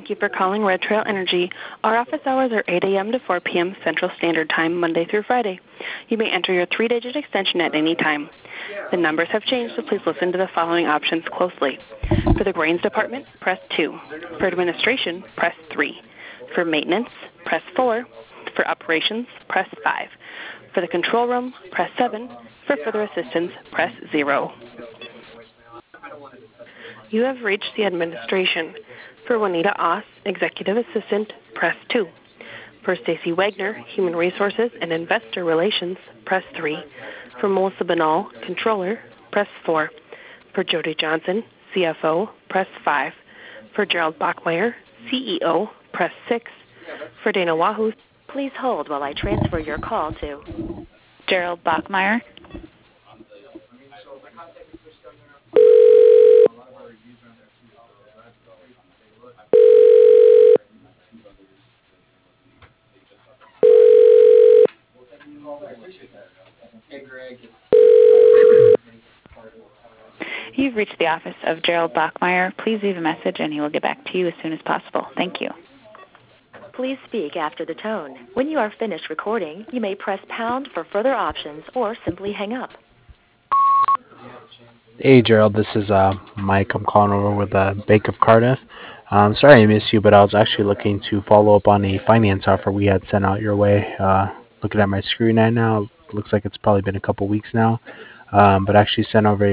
Thank you for calling Red Trail Energy. Our office hours are 8 a.m. to 4 p.m. Central Standard Time, Monday through Friday. You may enter your 3-digit extension at any time. The numbers have changed, so please listen to the following options closely. For the grains department, press 2. For administration, press 3. For maintenance, press 4. For operations, press 5. For the control room, press 7. For further assistance, press 0. You have reached the administration. For Juanita Oss, Executive Assistant, press 2. For Stacy Wagner, Human Resources and Investor Relations, press 3. For Melissa Banal, Controller, press 4. For Jody Johnson, CFO, press 5. For Gerald Bachmeyer, CEO, press 6. For Dana Wahoo, please hold while I transfer your call to Gerald Bachmeyer. You've reached the office of Gerald Bachmeyer. Please leave a message and he will get back to you as soon as possible. Thank you. Please speak after the tone. When you are finished recording, you may press pound for further options or simply hang up. Hey Gerald, this is Mike. I'm calling over with Bank of Cardiff. Sorry I missed you, but I was actually looking to follow up on a finance offer we had sent out your way. Looking at my screen right now, looks like it's probably been a couple weeks now, but actually sent over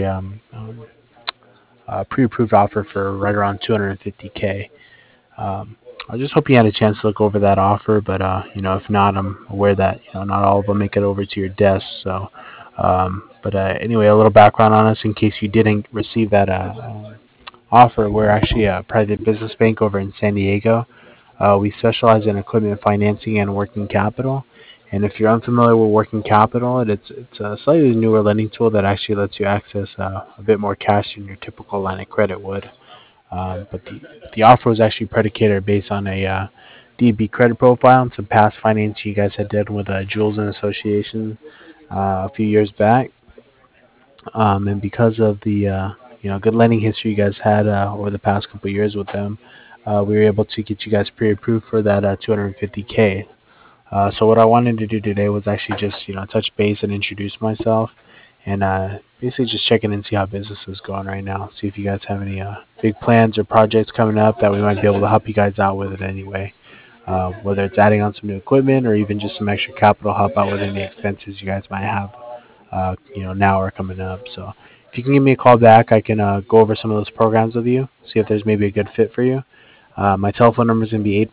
a pre-approved offer for right around 250K. I just hope you had a chance to look over that offer, but if not, I'm aware that not all of them make it over to your desk. So, but anyway, a little background on us in case you didn't receive that offer. We're actually a private business bank over in San Diego. We specialize in equipment financing and working capital. And if you're unfamiliar with working capital, it's a slightly newer lending tool that actually lets you access a bit more cash than your typical line of credit would. But the offer was actually predicated based on a DB credit profile and some past financing you guys had did with Jules and Association a few years back. And because of the good lending history you guys had over the past couple of years with them, we were able to get you guys pre-approved for that 250K. So what I wanted to do today was actually just touch base and introduce myself, and basically just check in and see how business is going right now. See if you guys have any big plans or projects coming up that we might be able to help you guys out with it anyway. Whether it's adding on some new equipment or even just some extra capital help out with any expenses you guys might have, now or coming up. So if you can give me a call back, I can go over some of those programs with you, see if there's maybe a good fit for you. My telephone number is going to be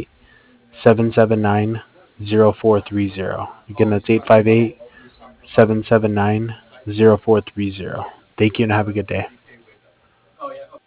858-779-0430. Again, that's 858-779-0430. Thank you and have a good day.